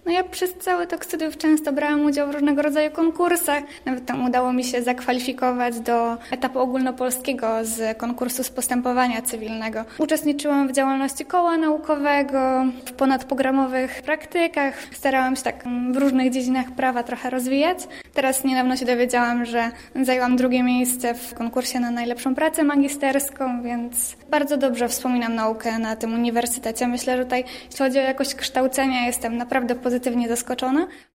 No ja przez cały tok studiów często brałam udział w różnego rodzaju konkursach. Nawet tam udało mi się zakwalifikować do etapu ogólnopolskiego z konkursu z postępowania cywilnego. Uczestniczyłam w działalności koła naukowego, w ponadprogramowych praktykach. Starałam się tak w różnych dziedzinach prawa trochę rozwijać. Teraz niedawno się dowiedziałam, że zajęłam drugie miejsce w konkursie na najlepszą pracę magisterską, więc bardzo dobrze wspominam naukę na tym uniwersytecie. Myślę, że tutaj, jeśli chodzi o jakość kształcenia, jestem naprawdę pozytywnie zaskoczona.